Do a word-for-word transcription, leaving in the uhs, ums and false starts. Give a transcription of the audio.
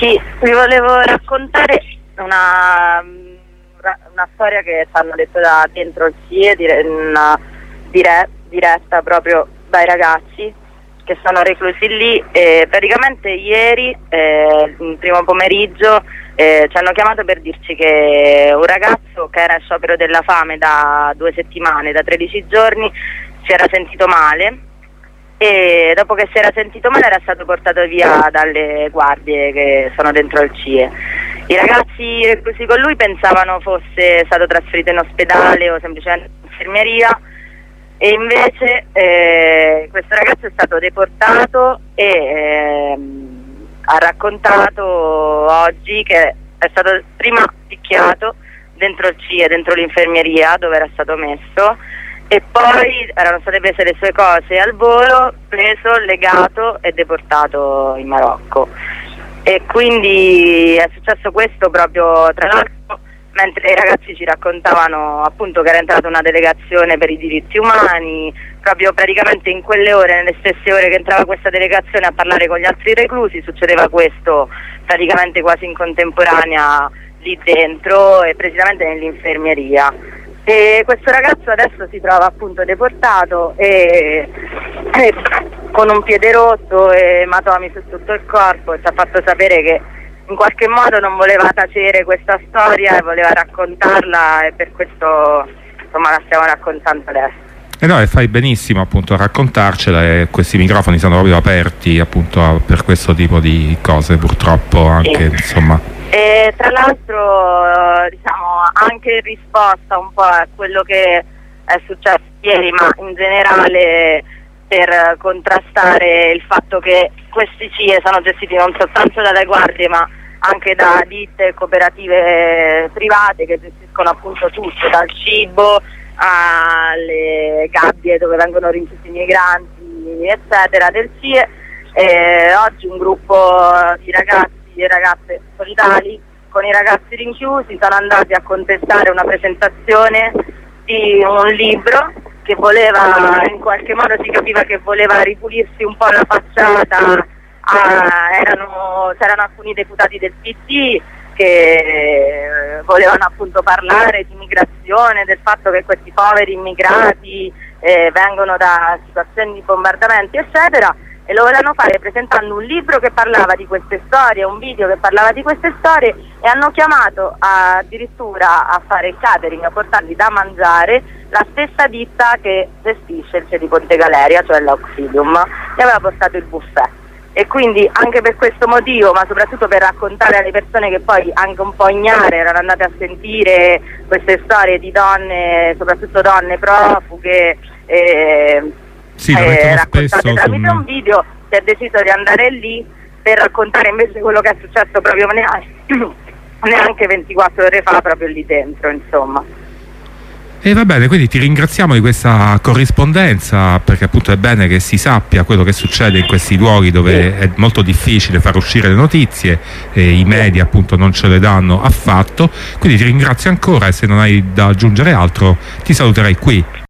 Sì, vi volevo raccontare una, una storia che ci hanno detto da dentro il S I E, dire, una dire, diretta proprio dai ragazzi che sono reclusi lì, e praticamente ieri, eh, il primo pomeriggio, eh, ci hanno chiamato per dirci che un ragazzo che era in sciopero della fame da due settimane, da tredici giorni, si era sentito male, e dopo che si era sentito male era stato portato via dalle guardie che sono dentro il C I E. I ragazzi reclusi con lui pensavano fosse stato trasferito in ospedale o semplicemente in infermeria, e invece eh, questo ragazzo è stato deportato e eh, ha raccontato oggi che è stato prima picchiato dentro il C I E, dentro l'infermeria dove era stato messo, e poi erano state prese le sue cose al volo, preso, legato e deportato in Marocco. E quindi è successo questo proprio, tra l'altro, mentre i ragazzi ci raccontavano appunto che era entrata una delegazione per i diritti umani, proprio praticamente in quelle ore, nelle stesse ore che entrava questa delegazione a parlare con gli altri reclusi, succedeva questo praticamente quasi in contemporanea lì dentro, e precisamente nell'infermeria. E questo ragazzo adesso si trova appunto deportato e, e con un piede rotto e ematomi su tutto il corpo, e ci ha fatto sapere che in qualche modo non voleva tacere questa storia e voleva raccontarla, e per questo insomma la stiamo raccontando adesso. E no, e fai benissimo appunto a raccontarcela, e questi microfoni sono proprio aperti appunto per questo tipo di cose, purtroppo anche, sì. Insomma. E tra l'altro diciamo anche in risposta un po' a quello che è successo ieri, ma in generale per contrastare il fatto che questi C I E sono gestiti non soltanto dalle guardie ma anche da ditte cooperative private che gestiscono appunto tutto, dal cibo alle gabbie dove vengono rinchiusi i migranti eccetera del C I E. E oggi un gruppo di ragazzi e ragazze solidali con i ragazzi rinchiusi sono andati a contestare una presentazione di un libro che voleva, in qualche modo si capiva che voleva ripulirsi un po' la facciata. Ah, erano, c'erano alcuni deputati del P D che volevano appunto parlare di immigrazione, del fatto che questi poveri immigrati eh, vengono da situazioni di bombardamenti eccetera, e lo volevano fare presentando un libro che parlava di queste storie, un video che parlava di queste storie, e hanno chiamato a, addirittura a fare il catering, a portargli da mangiare la stessa ditta che gestisce il C I E di Ponte Galeria, cioè l'Auxilium, gli aveva portato il buffet. E quindi anche per questo motivo, ma soprattutto per raccontare alle persone che poi anche un po' ignare erano andate a sentire queste storie di donne, soprattutto donne profughe, eh, sì, eh, raccontate tramite un video, si è deciso di andare lì per raccontare invece quello che è successo proprio neanche ventiquattro ore fa, proprio lì dentro, insomma. E va bene, quindi ti ringraziamo di questa corrispondenza, perché appunto è bene che si sappia quello che succede in questi luoghi dove è molto difficile far uscire le notizie, e i media appunto non ce le danno affatto. Quindi ti ringrazio ancora, e se non hai da aggiungere altro ti saluterei qui.